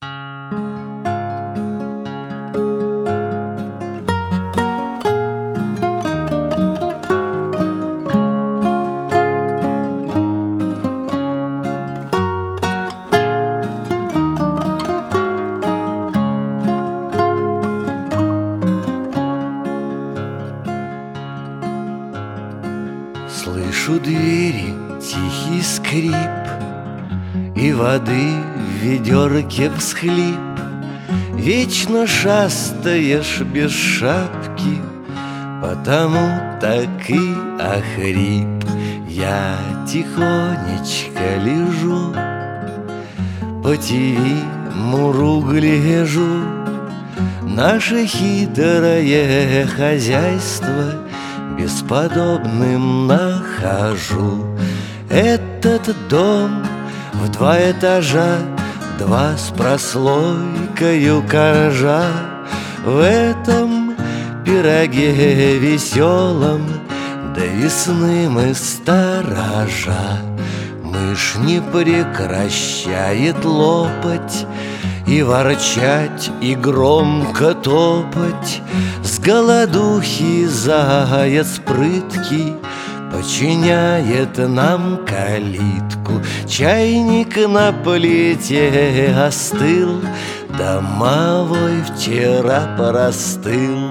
Слышу двери тихий скрип, и воды в ведерке всхлип. Вечно шастаешь без шапки, потому так и охрип. Я тихонечко лежу, по ТВ Муру гляжу. Наше хитрое хозяйство бесподобным нахожу. Этот дом в 2 этажа, 2 с прослойкою коржа. В этом пироге веселом до весны мы сторожа. Мышь не прекращает лопать и ворчать, и громко топать. С голодухи заяц прыткий починяет нам калитку. Чайник на плите остыл, домовой вчера простыл.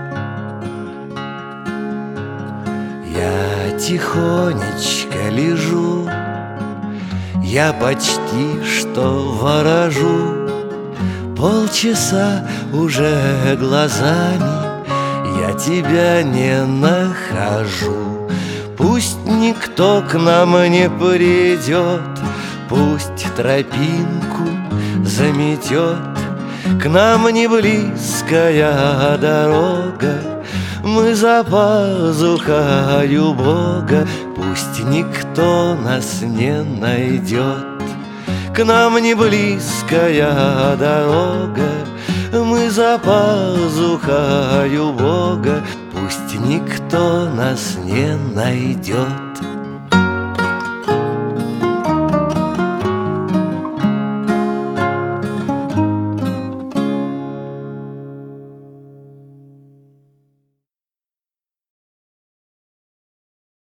Я тихонечко лежу, я почти что ворожу. Полчаса уже глазами я тебя не нахожу. Пусть никто к нам не придет, пусть тропинку заметет. К нам не близкая дорога, мы за пазухою Бога. Пусть никто нас не найдет. К нам не близкая дорога, мы за пазухою Бога. Пусть никто нас не найдет.